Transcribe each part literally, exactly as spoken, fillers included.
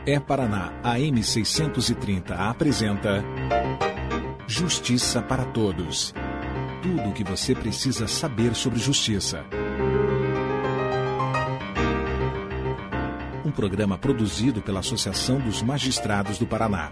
É-Paraná A M seiscentos e trinta apresenta Justiça para Todos. Tudo o que você precisa saber sobre justiça. Um programa produzido pela Associação dos Magistrados do Paraná.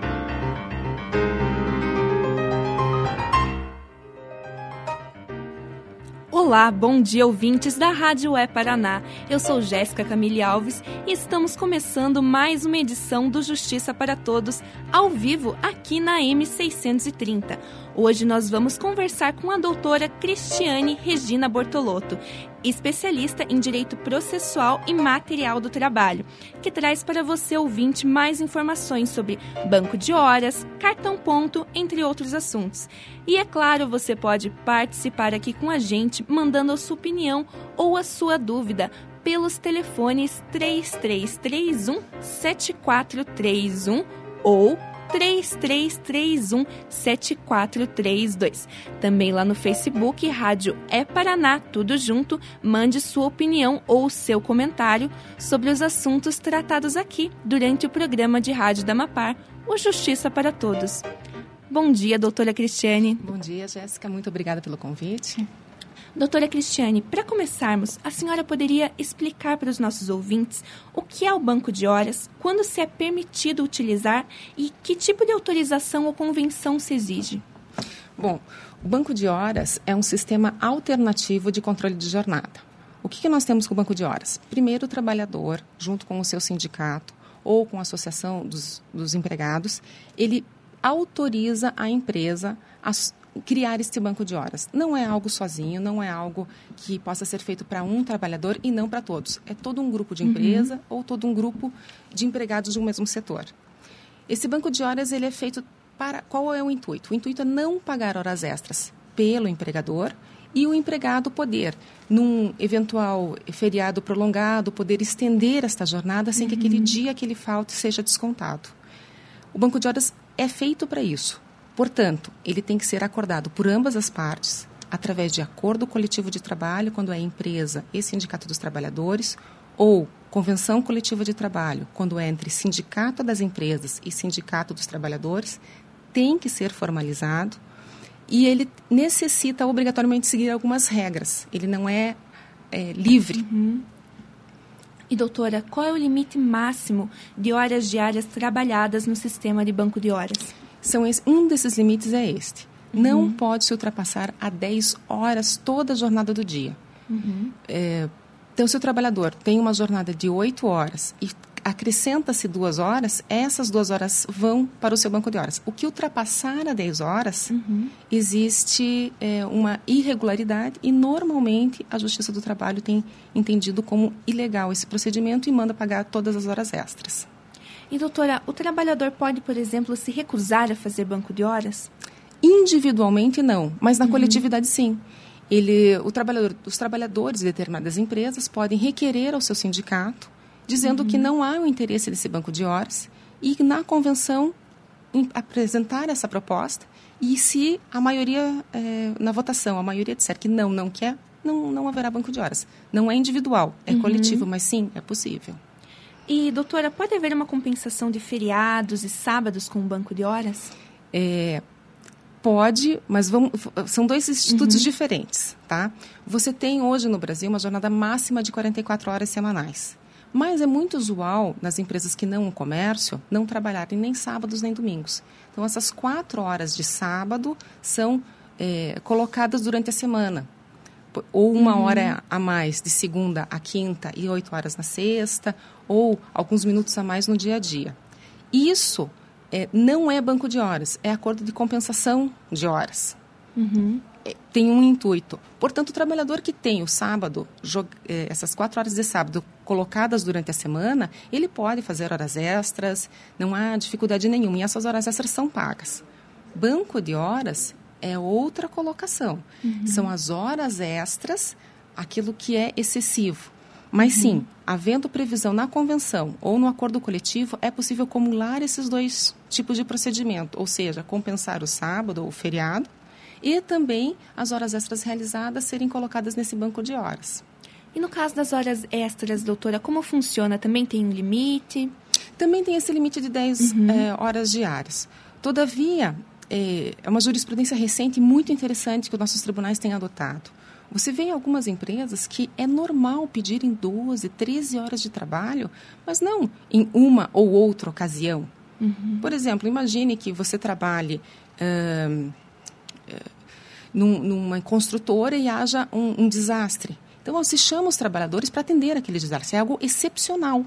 Olá, bom dia, ouvintes da Rádio É-Paraná. Eu sou Jéssica Camille Alves e estamos começando mais uma edição do Justiça para Todos, ao vivo, aqui na A M seiscentos e trinta. Hoje nós vamos conversar com a doutora Cristiane Regina Bortolotto, especialista em Direito Processual e Material do Trabalho, que traz para você, ouvinte, mais informações sobre banco de horas, cartão ponto, entre outros assuntos. E é claro, você pode participar aqui com a gente, mandando a sua opinião ou a sua dúvida pelos telefones três três três um, sete quatro três um ou três três três um, sete quatro três dois. Também lá no Facebook, Rádio É-Paraná, tudo junto, mande sua opinião ou seu comentário sobre os assuntos tratados aqui durante o programa de rádio da Mapar, o Justiça para Todos. Bom dia, doutora Cristiane. Bom dia, Jéssica. Muito obrigada pelo convite. Doutora Cristiane, para começarmos, a senhora poderia explicar para os nossos ouvintes o que é o banco de horas, quando se é permitido utilizar e que tipo de autorização ou convenção se exige? Bom, o banco de horas é um sistema alternativo de controle de jornada. O que, que nós temos com o banco de horas? Primeiro, o trabalhador, junto com o seu sindicato ou com a associação dos, dos empregados, ele autoriza a empresa a criar este banco de horas. Não é algo sozinho, não é algo que possa ser feito para um trabalhador e não para todos. É todo um grupo de empresa uhum. ou todo um grupo de empregados de um mesmo setor. Esse banco de horas ele é feito para... Qual é o intuito? O intuito é não pagar horas extras pelo empregador e o empregado poder, num eventual feriado prolongado, poder estender esta jornada sem uhum. que aquele dia que ele falte seja descontado. O banco de horas é feito para isso. Portanto, ele tem que ser acordado por ambas as partes, através de acordo coletivo de trabalho, quando é empresa e sindicato dos trabalhadores, ou convenção coletiva de trabalho, quando é entre sindicato das empresas e sindicato dos trabalhadores, tem que ser formalizado e ele necessita obrigatoriamente seguir algumas regras. Ele não é, é livre. Uhum. E, doutora, qual é o limite máximo de horas diárias trabalhadas no sistema de banco de horas? São esse, um desses limites é este. Uhum. Não pode se ultrapassar a dez horas toda a jornada do dia. Uhum. É, então, se o trabalhador tem uma jornada de oito horas e acrescenta-se duas horas, essas duas horas vão para o seu banco de horas. O que ultrapassar a dez horas, uhum. existe é, uma irregularidade e, normalmente, a Justiça do Trabalho tem entendido como ilegal esse procedimento e manda pagar todas as horas extras. E, doutora, o trabalhador pode, por exemplo, se recusar a fazer banco de horas? Individualmente, não, mas na uhum. coletividade, sim. Ele, o trabalhador, os trabalhadores de determinadas empresas podem requerer ao seu sindicato, dizendo uhum. que não há o interesse desse banco de horas e, na convenção, em, apresentar essa proposta. E se a maioria, é, na votação, a maioria disser que não, não quer, não, não haverá banco de horas. Não é individual, é uhum. coletivo, mas sim, é possível. E, doutora, pode haver uma compensação de feriados e sábados com o banco de horas? É, pode, mas vamos, são dois institutos uhum. diferentes, tá? Você tem hoje no Brasil uma jornada máxima de quarenta e quatro horas semanais. Mas é muito usual, nas empresas que não o comércio, não trabalharem nem sábados nem domingos. Então, essas quatro horas de sábado são é, colocadas durante a semana. Ou uma uhum. hora a mais de segunda a quinta e oito horas na sexta, ou alguns minutos a mais no dia a dia. Isso é, não é banco de horas, é acordo de compensação de horas. Uhum. É, tem um intuito. Portanto, o trabalhador que tem o sábado, é, essas quatro horas de sábado colocadas durante a semana, ele pode fazer horas extras, não há dificuldade nenhuma, e essas horas extras são pagas. Banco de horas é outra colocação. Uhum. São as horas extras, aquilo que é excessivo. Mas uhum. sim, havendo previsão na convenção ou no acordo coletivo, é possível acumular esses dois tipos de procedimento, ou seja, compensar o sábado ou o feriado e também as horas extras realizadas serem colocadas nesse banco de horas. E no caso das horas extras, doutora, como funciona? Também tem um limite? Também tem esse limite de dez uhum. é, horas diárias. Todavia, é, é uma jurisprudência recente e muito interessante que os nossos tribunais têm adotado. Você vê em algumas empresas que é normal pedirem doze, treze horas de trabalho, mas não em uma ou outra ocasião. Uhum. Por exemplo, imagine que você trabalhe hum, num, numa construtora e haja um, um desastre. Então, se chama os trabalhadores para atender aquele desastre. É algo excepcional.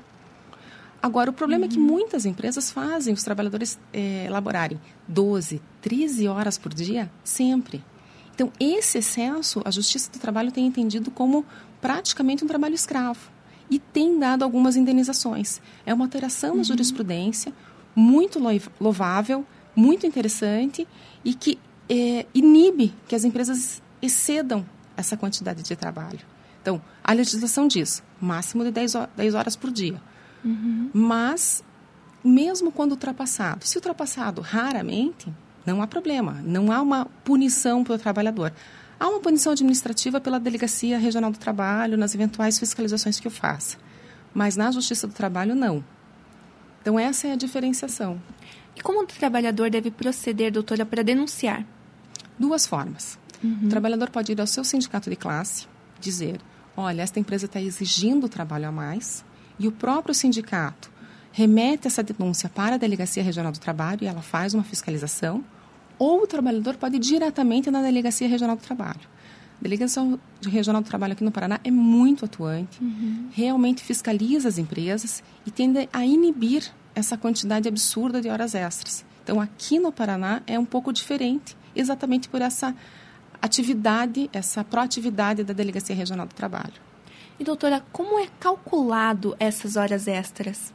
Agora, o problema uhum. é que muitas empresas fazem os trabalhadores é, elaborarem doze, treze horas por dia, sempre. Então, esse excesso, a Justiça do Trabalho tem entendido como praticamente um trabalho escravo e tem dado algumas indenizações. É uma alteração uhum. na jurisprudência, muito louvável, muito interessante e que é, inibe que as empresas excedam essa quantidade de trabalho. Então, a legislação diz máximo de dez horas por dia. Uhum. Mas, mesmo quando ultrapassado, se ultrapassado raramente, não há problema, não há uma punição para o trabalhador. Há uma punição administrativa pela Delegacia Regional do Trabalho, nas eventuais fiscalizações que eu faça. Mas na Justiça do Trabalho, não. Então, essa é a diferenciação. E como o trabalhador deve proceder, doutora, para denunciar? Duas formas. Uhum. O trabalhador pode ir ao seu sindicato de classe, dizer, olha, esta empresa está exigindo trabalho a mais, e o próprio sindicato remete essa denúncia para a Delegacia Regional do Trabalho e ela faz uma fiscalização, ou o trabalhador pode ir diretamente na Delegacia Regional do Trabalho. A Delegacia Regional do Trabalho aqui no Paraná é muito atuante, uhum. realmente fiscaliza as empresas e tende a inibir essa quantidade absurda de horas extras. Então, aqui no Paraná é um pouco diferente, exatamente por essa atividade, essa proatividade da Delegacia Regional do Trabalho. E, doutora, como é calculado essas horas extras?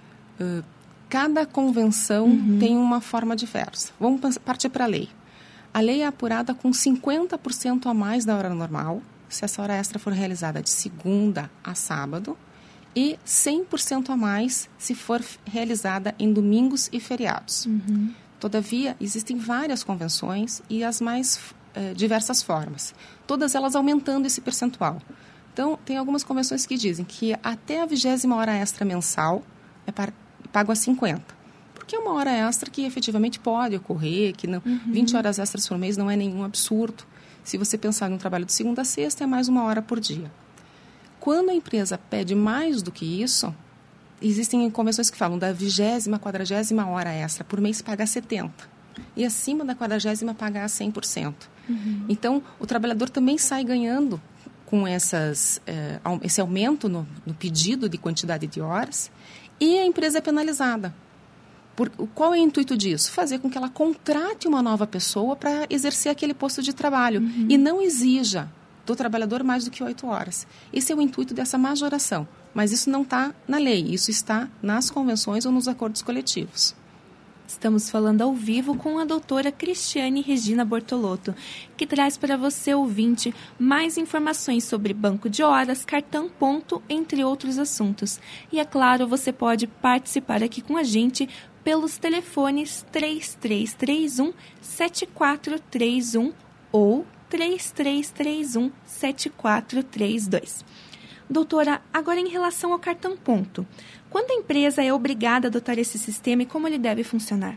Uh, cada convenção uhum. tem uma forma diversa. Vamos partir para a lei. A lei é apurada com cinquenta por cento a mais da hora normal, se essa hora extra for realizada de segunda a sábado, e cem por cento a mais se for realizada em domingos e feriados. Uhum. Todavia, existem várias convenções e as mais eh, diversas formas, todas elas aumentando esse percentual. Então, tem algumas convenções que dizem que até a vigésima hora extra mensal é par, pago a cinquenta. Porque é uma hora extra que efetivamente pode ocorrer, que não, uhum. vinte horas extras por mês não é nenhum absurdo. Se você pensar num trabalho de segunda a sexta, é mais uma hora por dia. Quando a empresa pede mais do que isso, existem convenções que falam da vigésima, quadragésima hora extra por mês pagar setenta. E acima da quadragésima pagar cem por cento. Uhum. Então, o trabalhador também sai ganhando com essas, eh, esse aumento no, no pedido de quantidade de horas e a empresa é penalizada. Por, qual é o intuito disso? Fazer com que ela contrate uma nova pessoa para exercer aquele posto de trabalho uhum. e não exija do trabalhador mais do que oito horas. Esse é o intuito dessa majoração, mas isso não está na lei, isso está nas convenções ou nos acordos coletivos. Estamos falando ao vivo com a doutora Cristiane Regina Bortolotto, que traz para você, ouvinte, mais informações sobre banco de horas, cartão ponto, entre outros assuntos. E, é claro, você pode participar aqui com a gente pelos telefones três três três um, sete quatro três um ou três três três um, sete quatro três dois. Doutora, agora em relação ao cartão ponto, quando a empresa é obrigada a adotar esse sistema e como ele deve funcionar?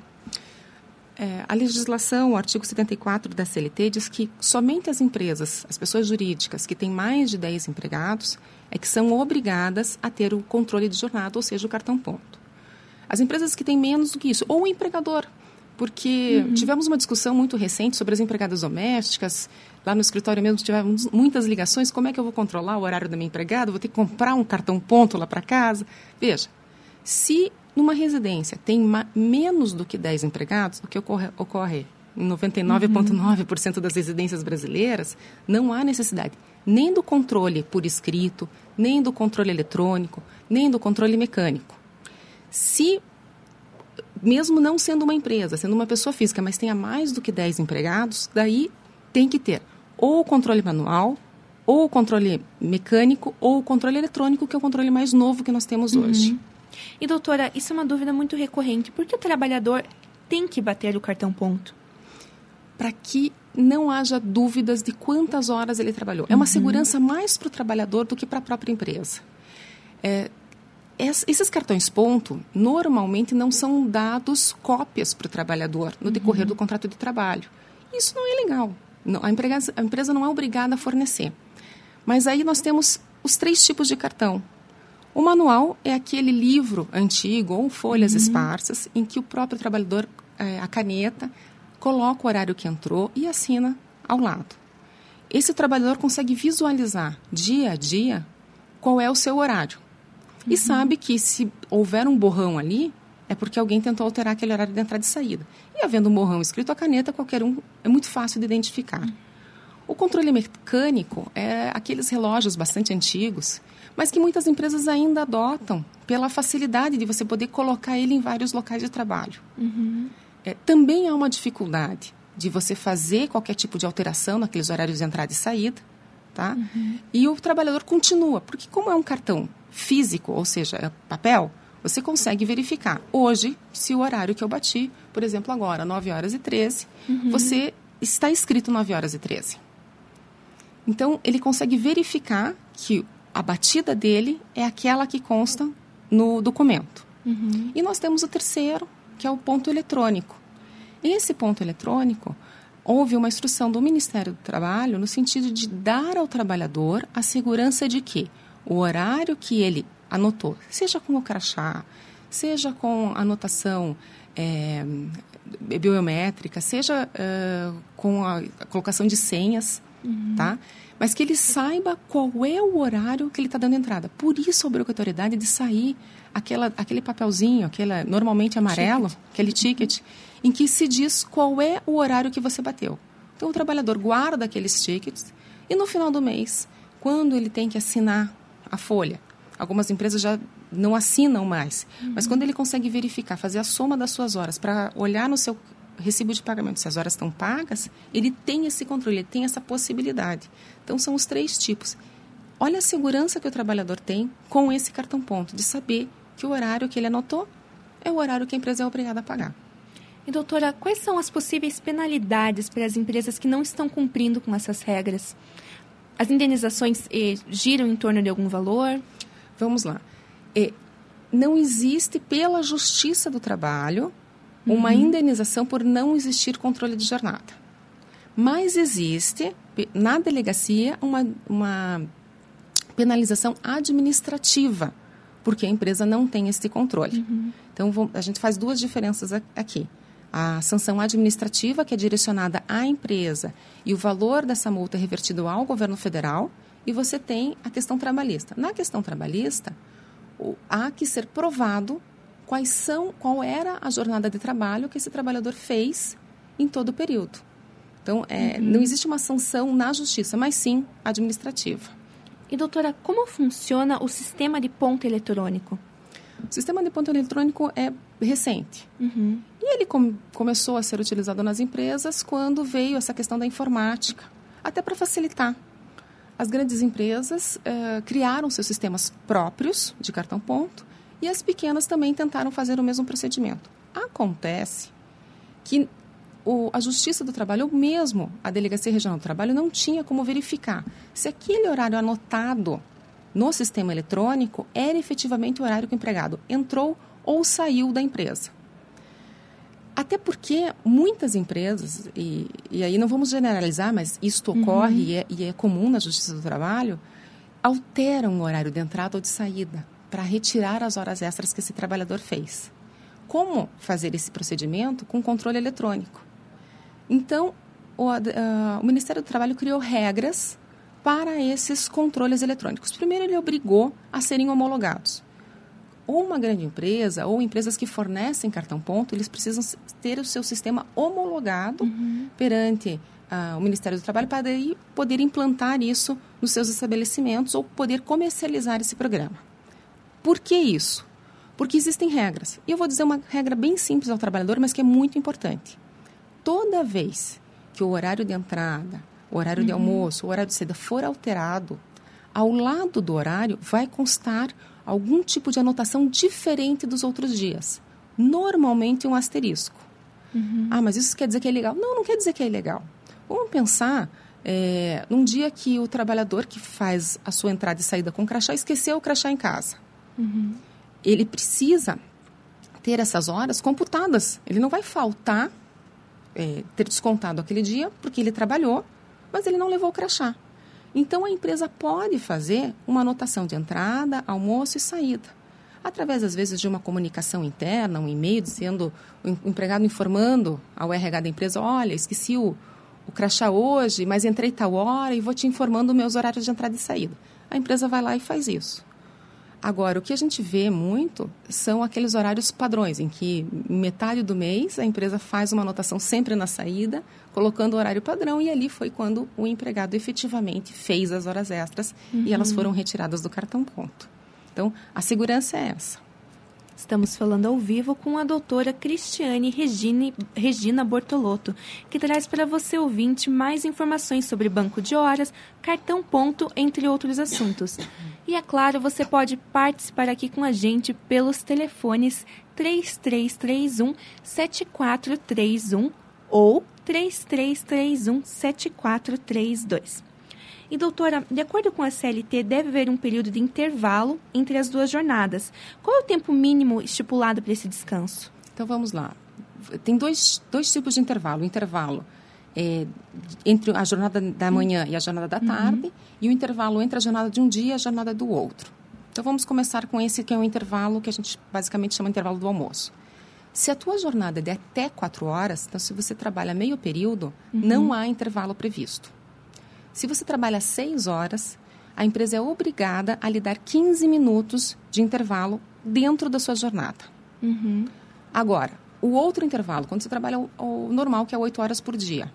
É, a legislação, o artigo setenta e quatro da C L T, diz que somente as empresas, as pessoas jurídicas que têm mais de dez empregados, é que são obrigadas a ter o controle de jornada, ou seja, o cartão ponto. As empresas que têm menos do que isso, ou o empregador, porque uhum. tivemos uma discussão muito recente sobre as empregadas domésticas. Lá no escritório mesmo tivemos muitas ligações. Como é que eu vou controlar o horário da minha empregada? Vou ter que comprar um cartão ponto lá para casa? Veja, se numa residência tem ma- menos do que dez empregados, o que ocorre, ocorre em noventa e nove vírgula nove por cento uhum. das residências brasileiras, não há necessidade nem do controle por escrito, nem do controle eletrônico, nem do controle mecânico. Se mesmo não sendo uma empresa, sendo uma pessoa física, mas tenha mais do que dez empregados, daí tem que ter ou o controle manual, ou o controle mecânico, ou o controle eletrônico, que é o controle mais novo que nós temos uhum. hoje. E, doutora, isso é uma dúvida muito recorrente. Por que o trabalhador tem que bater o cartão ponto? Para que não haja dúvidas de quantas horas ele trabalhou. Uhum. É uma segurança mais para o trabalhador do que para a própria empresa. É, esses cartões ponto, normalmente não são dados cópias para o trabalhador no decorrer uhum. do contrato de trabalho. Isso não é legal. Não, a, empresa, a empresa não é obrigada a fornecer. Mas aí nós temos os três tipos de cartão. O manual é aquele livro antigo ou folhas uhum. esparsas em que o próprio trabalhador, é, a caneta, coloca o horário que entrou e assina ao lado. Esse trabalhador consegue visualizar dia a dia qual é o seu horário. Uhum. E sabe que se houver um borrão ali, é porque alguém tentou alterar aquele horário de entrada e saída. E havendo um borrão escrito a caneta, qualquer um é muito fácil de identificar. Uhum. O controle mecânico é aqueles relógios bastante antigos, mas que muitas empresas ainda adotam pela facilidade de você poder colocar ele em vários locais de trabalho. Uhum. É, também há uma dificuldade de você fazer qualquer tipo de alteração naqueles horários de entrada e saída, tá? Uhum. E o trabalhador continua, porque como é um cartão físico, ou seja, é papel, você consegue verificar. Hoje, se o horário que eu bati, por exemplo, agora, nove horas e treze, uhum. você está escrito nove horas e treze. Então, ele consegue verificar que a batida dele é aquela que consta no documento. Uhum. E nós temos o terceiro, que é o ponto eletrônico. Esse ponto eletrônico, houve uma instrução do Ministério do Trabalho no sentido de dar ao trabalhador a segurança de que o horário que ele anotou, seja com o crachá, seja com anotação é, biométrica, seja é, com a, a colocação de senhas, uhum. tá? Mas que ele saiba qual é o horário que ele está dando entrada. Por isso a obrigatoriedade de sair aquela, aquele papelzinho, aquela, normalmente amarelo, ticket. aquele ticket, em que se diz qual é o horário que você bateu. Então o trabalhador guarda aqueles tickets e no final do mês, quando ele tem que assinar a folha, algumas empresas já não assinam mais, uhum. mas quando ele consegue verificar, fazer a soma das suas horas para olhar no seu recibo de pagamento, se as horas estão pagas, ele tem esse controle, ele tem essa possibilidade. Então, são os três tipos. Olha a segurança que o trabalhador tem com esse cartão ponto, de saber que o horário que ele anotou é o horário que a empresa é obrigada a pagar. E, doutora, quais são as possíveis penalidades para as empresas que não estão cumprindo com essas regras? As indenizações eh, giram em torno de algum valor? Vamos lá. Eh, não existe, pela Justiça do Trabalho, uma uhum. indenização por não existir controle de jornada. Mas existe, na delegacia, uma, uma penalização administrativa, porque a empresa não tem esse controle. Uhum. Então, a gente faz duas diferenças aqui. A sanção administrativa, que é direcionada à empresa, e o valor dessa multa é revertido ao governo federal, e você tem a questão trabalhista. Na questão trabalhista, há que ser provado Quais são, qual era a jornada de trabalho que esse trabalhador fez em todo o período. Então, é, uhum. não existe uma sanção na justiça, mas sim administrativa. E, doutora, como funciona o sistema de ponto eletrônico? O sistema de ponto eletrônico é recente. Uhum. E ele com, começou a ser utilizado nas empresas quando veio essa questão da informática, até para facilitar. As grandes empresas uh, criaram seus sistemas próprios de cartão ponto, e as pequenas também tentaram fazer o mesmo procedimento. Acontece que o, a Justiça do Trabalho, ou mesmo a Delegacia Regional do Trabalho, não tinha como verificar se aquele horário anotado no sistema eletrônico era efetivamente o horário que o empregado entrou ou saiu da empresa. Até porque muitas empresas, e, e aí não vamos generalizar, mas isto ocorre uhum. e, é, e é comum na Justiça do Trabalho, alteram o horário de entrada ou de saída para retirar as horas extras que esse trabalhador fez. Como fazer esse procedimento com controle eletrônico? Então, o, uh, o Ministério do Trabalho criou regras para esses controles eletrônicos. Primeiro, ele obrigou a serem homologados. Ou uma grande empresa, ou empresas que fornecem cartão ponto, eles precisam ter o seu sistema homologado uhum. perante uh, o Ministério do Trabalho para daí poder implantar isso nos seus estabelecimentos ou poder comercializar esse programa. Por que isso? Porque existem regras. E eu vou dizer uma regra bem simples ao trabalhador, mas que é muito importante. Toda vez que o horário de entrada, o horário uhum. de almoço, o horário de saída for alterado, ao lado do horário vai constar algum tipo de anotação diferente dos outros dias. Normalmente um asterisco. Uhum. Ah, mas isso quer dizer que é ilegal? Não, não quer dizer que é ilegal. Vamos pensar é, num dia que o trabalhador que faz a sua entrada e saída com o crachá esqueceu o crachá em casa. Uhum. ele precisa ter essas horas computadas. Ele não vai faltar, é, ter descontado aquele dia, porque ele trabalhou, mas ele não levou o crachá. Então, a empresa pode fazer uma anotação de entrada, almoço e saída. Através, às vezes, de uma comunicação interna, um e-mail dizendo, o empregado informando ao R H da empresa, olha, esqueci o, o crachá hoje, mas entrei tal hora e vou te informando meus horários de entrada e saída. A empresa vai lá e faz isso. Agora, o que a gente vê muito são aqueles horários padrões, em que metade do mês a empresa faz uma anotação sempre na saída, colocando o horário padrão, e ali foi quando o empregado efetivamente fez as horas extras uhum. e elas foram retiradas do cartão ponto. Então, a segurança é essa. Estamos falando ao vivo com a doutora Cristiane Regine, Regina Bortolotto, que traz para você, ouvinte, mais informações sobre banco de horas, cartão ponto, entre outros assuntos. E, é claro, você pode participar aqui com a gente pelos telefones três três três um, sete quatro três um ou três três três um, sete quatro três dois. E, doutora, de acordo com a C L T, deve haver um período de intervalo entre as duas jornadas. Qual é o tempo mínimo estipulado para esse descanso? Então, vamos lá. Tem dois, dois tipos de intervalo. O intervalo é, entre a jornada da manhã e a jornada da tarde, uhum. e o intervalo entre a jornada de um dia e a jornada do outro. Então, vamos começar com esse que é o intervalo que a gente basicamente chama de intervalo do almoço. Se a tua jornada é de até quatro horas, então, se você trabalha meio período, uhum. não há intervalo previsto. Se você trabalha seis horas, a empresa é obrigada a lhe dar quinze minutos de intervalo dentro da sua jornada. Uhum. Agora, o outro intervalo, quando você trabalha o, o normal, que é oito horas por dia,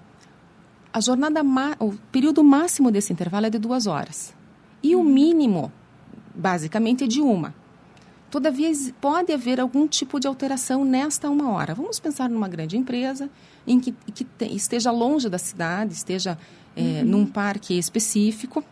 a jornada, o período máximo desse intervalo é de duas horas. E uhum. o mínimo, basicamente, é de uma. Todavia, pode haver algum tipo de alteração nesta uma hora. Vamos pensar numa grande empresa em que, que te, esteja longe da cidade, esteja é, uhum. num parque específico,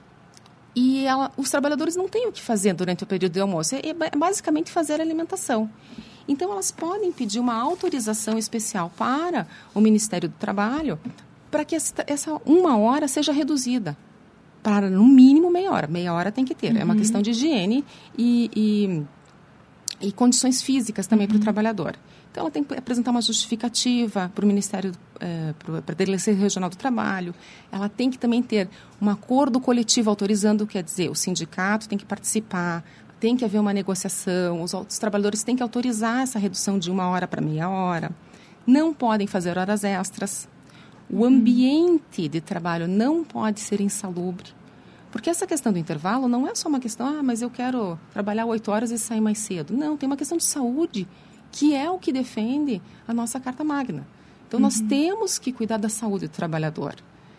e ela, os trabalhadores não têm o que fazer durante o período de almoço. É, é basicamente fazer a alimentação. Então, elas podem pedir uma autorização especial para o Ministério do Trabalho para que essa, essa uma hora seja reduzida para, no mínimo, meia hora. Meia hora tem que ter. Uhum. É uma questão de higiene e... e e condições físicas também uhum. para o trabalhador. Então, ela tem que apresentar uma justificativa para o Ministério, é, para a Delegacia Regional do Trabalho. Ela tem que também ter um acordo coletivo autorizando, quer dizer, o sindicato tem que participar, tem que haver uma negociação, os outros trabalhadores têm que autorizar essa redução de uma hora para meia hora. Não podem fazer horas extras. O uhum. ambiente de trabalho não pode ser insalubre. Porque essa questão do intervalo não é só uma questão, ah, mas eu quero trabalhar oito horas e sair mais cedo. Não, tem uma questão de saúde, que é o que defende a nossa Carta Magna. Então, uhum. nós temos que cuidar da saúde do trabalhador.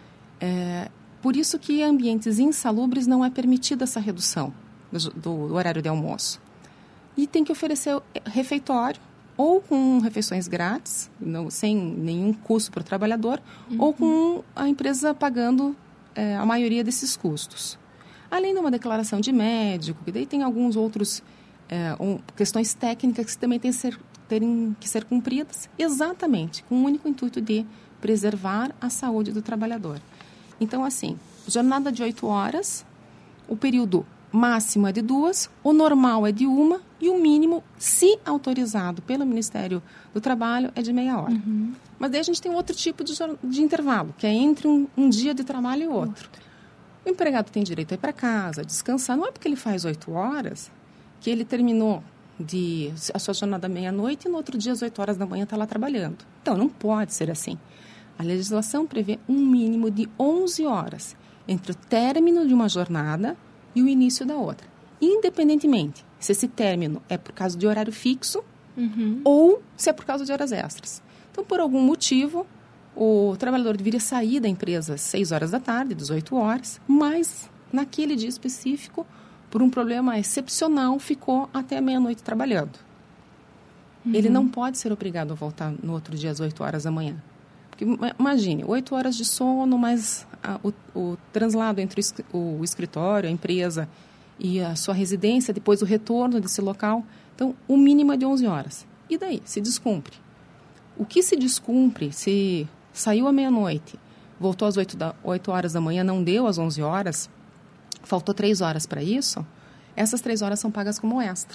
É, por isso que em ambientes insalubres não é permitida essa redução do, do horário de almoço. E tem que oferecer refeitório, ou com refeições grátis, não, sem nenhum custo para o trabalhador, uhum. ou com a empresa pagando É, a maioria desses custos. Além de uma declaração de médico, que daí tem alguns outros é, um, questões técnicas que também têm que ser, terem que ser cumpridas, exatamente com o único intuito de preservar a saúde do trabalhador. Então, assim, jornada de oito horas, o período máximo é de duas, o normal é de uma e o mínimo, se autorizado pelo Ministério do Trabalho, é de meia hora. Uhum. Mas daí a gente tem outro tipo de, de intervalo, que é entre um, um dia de trabalho e outro. O empregado tem direito a ir para casa, descansar. Não é porque ele faz oito horas que ele terminou de, a sua jornada meia-noite e no outro dia, às oito horas da manhã, está lá trabalhando. Então, não pode ser assim. A legislação prevê um mínimo de onze horas entre o término de uma jornada e o início da outra. Independentemente se esse término é por causa de horário fixo uhum. ou se é por causa de horas extras. Então, por algum motivo, o trabalhador deveria sair da empresa às seis horas da tarde, dezoito horas, mas naquele dia específico, por um problema excepcional, ficou até a meia-noite trabalhando. Uhum. Ele não pode ser obrigado a voltar no outro dia às oito horas da manhã. Porque, imagine, oito horas de sono, mais a, o, o translado entre o, o escritório, a empresa e a sua residência, depois o retorno desse local. Então, o mínimo é de onze horas. E daí? Se descumpre. O que se descumpre, se saiu à meia-noite, voltou às oito horas da manhã, não deu às onze horas, faltou três horas para isso, essas três horas são pagas como extra.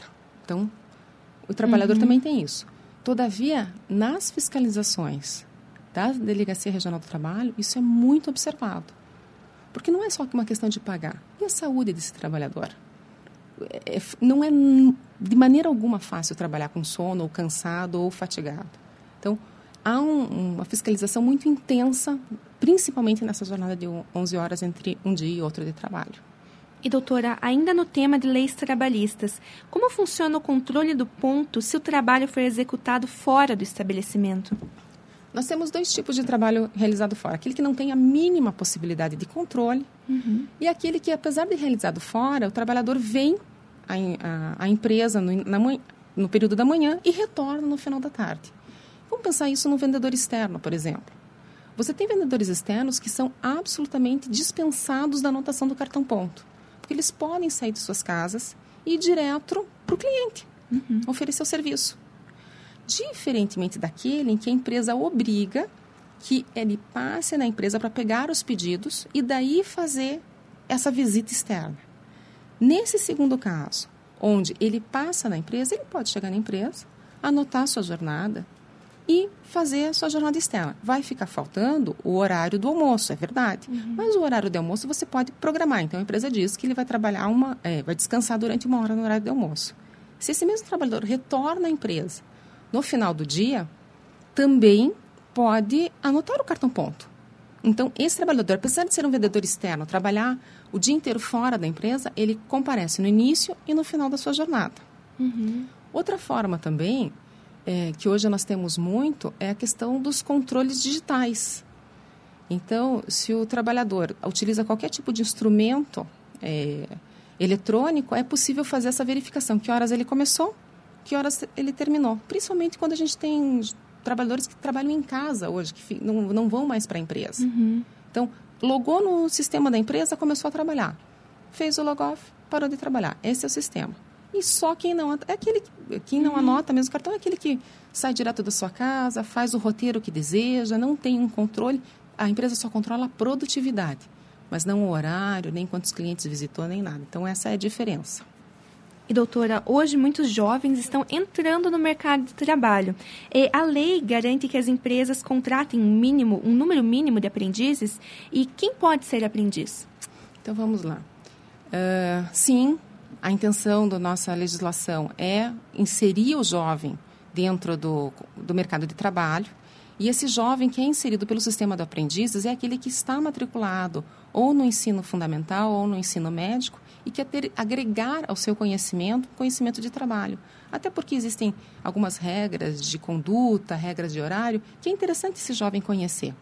Então, o trabalhador Uhum. também tem isso. Todavia, nas fiscalizações da Delegacia Regional do Trabalho, isso é muito observado. Porque não é só uma questão de pagar. E a saúde desse trabalhador? É, é, não é de maneira alguma fácil trabalhar com sono, ou cansado, ou fatigado. Então, há um, uma fiscalização muito intensa, principalmente nessa jornada de onze horas entre um dia e outro de trabalho. E, doutora, ainda no tema de leis trabalhistas, como funciona o controle do ponto se o trabalho for executado fora do estabelecimento? Nós temos dois tipos de trabalho realizado fora. Aquele que não tem a mínima possibilidade de controle Uhum. e aquele que, apesar de realizado fora, o trabalhador vem à, à, à empresa no, na manhã, no período da manhã e retorna no final da tarde. Vamos pensar isso no vendedor externo, por exemplo. Você tem vendedores externos que são absolutamente dispensados da anotação do cartão ponto. Porque eles podem sair de suas casas e ir direto para o cliente, Uhum. oferecer o serviço. Diferentemente daquele em que a empresa obriga que ele passe na empresa para pegar os pedidos e daí fazer essa visita externa. Nesse segundo caso, onde ele passa na empresa, ele pode chegar na empresa, anotar a sua jornada e fazer a sua jornada externa. Vai ficar faltando o horário do almoço, é verdade. Uhum. Mas o horário de almoço você pode programar. Então, a empresa diz que ele vai trabalhar uma, é, vai descansar durante uma hora no horário de almoço. Se esse mesmo trabalhador retorna à empresa no final do dia, também pode anotar o cartão ponto. Então, esse trabalhador, apesar de ser um vendedor externo, trabalhar o dia inteiro fora da empresa, ele comparece no início e no final da sua jornada. Uhum. Outra forma também, é, que hoje nós temos muito, é a questão dos controles digitais. Então, se o trabalhador utiliza qualquer tipo de instrumento é, eletrônico, é possível fazer essa verificação. Que horas ele começou, que horas ele terminou. Principalmente quando a gente tem trabalhadores que trabalham em casa hoje, que não, não vão mais para a empresa. Uhum. Então, logou no sistema da empresa, começou a trabalhar. Fez o log-off, parou de trabalhar. Esse é o sistema. E só quem não, é aquele, quem não uhum. anota mesmo o cartão é aquele que sai direto da sua casa, faz o roteiro que deseja, não tem um controle. A empresa só controla a produtividade, mas não o horário, nem quantos clientes visitou, nem nada. Então, essa é a diferença. E, doutora, hoje muitos jovens estão entrando no mercado de trabalho. E a lei garante que as empresas contratem um, mínimo, um número mínimo de aprendizes. E quem pode ser aprendiz? Então, vamos lá. Uh, sim, a intenção da nossa legislação é inserir o jovem dentro do, do mercado de trabalho. E esse jovem que é inserido pelo sistema de aprendizes é aquele que está matriculado ou no ensino fundamental ou no ensino médico e quer ter, agregar ao seu conhecimento, conhecimento de trabalho. Até porque existem algumas regras de conduta, regras de horário, que é interessante esse jovem conhecer.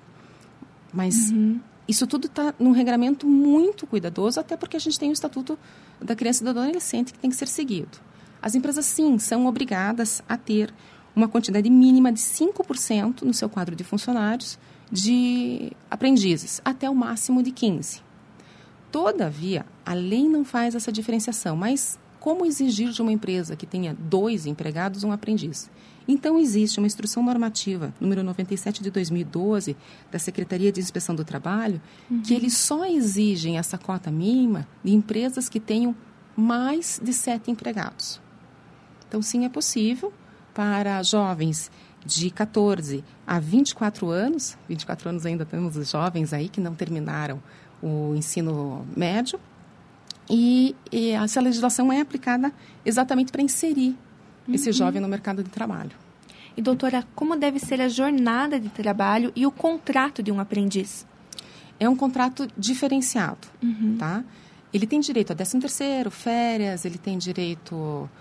Mas uhum. isso tudo está num regramento muito cuidadoso, até porque a gente tem o Estatuto da Criança e do Adolescente que tem que ser seguido. As empresas, sim, são obrigadas a ter uma quantidade mínima de cinco por cento no seu quadro de funcionários de aprendizes, até o máximo de quinze por cento. Todavia, a lei não faz essa diferenciação, mas como exigir de uma empresa que tenha dois empregados um aprendiz? Então, existe uma instrução normativa, número noventa e sete de dois mil e doze, da Secretaria de Inspeção do Trabalho, uhum. que eles só exigem essa cota mínima de empresas que tenham mais de sete empregados. Então, sim, é possível para jovens de catorze a vinte e quatro anos, vinte e quatro anos ainda temos os jovens aí que não terminaram o ensino médio, e, e essa legislação é aplicada exatamente para inserir uhum. esse jovem no mercado de trabalho. E, doutora, como deve ser a jornada de trabalho e o contrato de um aprendiz? É um contrato diferenciado, uhum. tá? Ele tem direito a décimo terceiro, férias, ele tem direito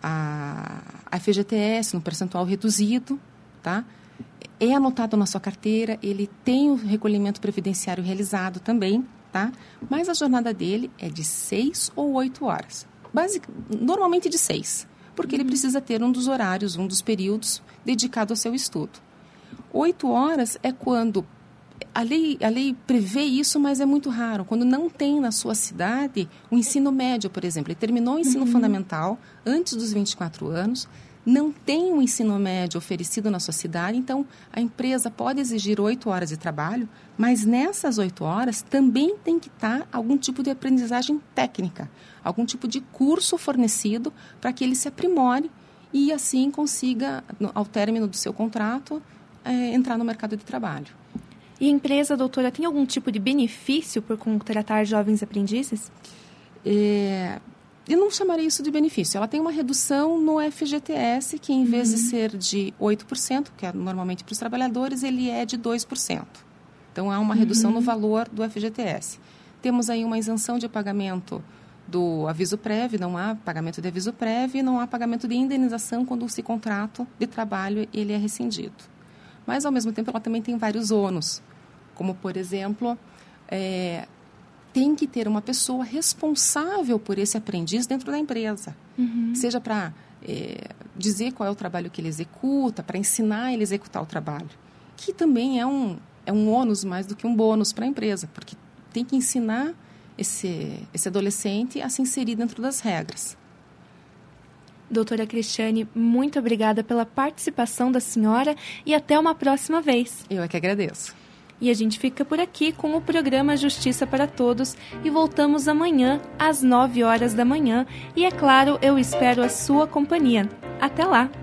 a, a F G T S no percentual reduzido, tá? É anotado na sua carteira, ele tem o recolhimento previdenciário realizado também, tá? Mas a jornada dele é de seis ou oito horas. Basic, normalmente de seis, porque uhum. ele precisa ter um dos horários, um dos períodos dedicado ao seu estudo. Oito horas é quando... A lei, a lei prevê isso, mas é muito raro. Quando não tem na sua cidade o ensino médio, por exemplo. Ele terminou o ensino uhum. fundamental antes dos vinte e quatro anos, não tem um ensino médio oferecido na sua cidade, então a empresa pode exigir oito horas de trabalho, mas nessas oito horas também tem que estar algum tipo de aprendizagem técnica, algum tipo de curso fornecido para que ele se aprimore e assim consiga, ao término do seu contrato, é, entrar no mercado de trabalho. E a empresa, doutora, tem algum tipo de benefício por contratar jovens aprendizes? É... Eu não chamaria isso de benefício. Ela tem uma redução no F G T S, que em vez uhum. de ser de oito por cento, que é normalmente para os trabalhadores, ele é de dois por cento. Então, há uma redução uhum. no valor do F G T S. Temos aí uma isenção de pagamento do aviso prévio, não há pagamento de aviso prévio e não há pagamento de indenização quando esse contrato de trabalho ele é rescindido. Mas, ao mesmo tempo, ela também tem vários ônus, como, por exemplo... É, tem que ter uma pessoa responsável por esse aprendiz dentro da empresa. Uhum. Seja para é, dizer qual é o trabalho que ele executa, para ensinar ele a executar o trabalho. Que também é um, é um ônus mais do que um bônus para a empresa, porque tem que ensinar esse, esse adolescente a se inserir dentro das regras. Doutora Cristiane, muito obrigada pela participação da senhora e até uma próxima vez. Eu é que agradeço. E a gente fica por aqui com o programa Justiça para Todos e voltamos amanhã às nove horas da manhã. E é claro, eu espero a sua companhia. Até lá!